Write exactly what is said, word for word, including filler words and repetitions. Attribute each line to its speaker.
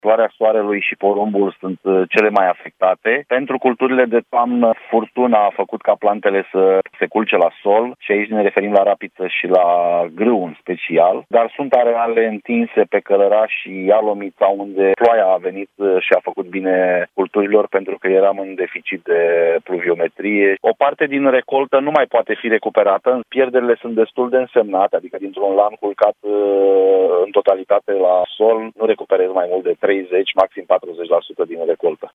Speaker 1: Floarea soarelui și porumbul sunt cele mai afectate. Pentru culturile de toamnă, furtuna a făcut ca plantele să se culce la sol și aici ne referim la rapiță și la grâu în special, dar sunt areale întinse pe Călăraș și Ialomița unde ploaia a venit și a făcut bine culturilor pentru că eram în deficit de pluviometrie. O parte din recoltă nu mai poate fi recuperată, pierderile sunt destul de însemnate, adică dintr-un lan culcat în totalitate la sol, nu recuperezi mai mult de treizeci, maxim patruzeci la sută din recoltă.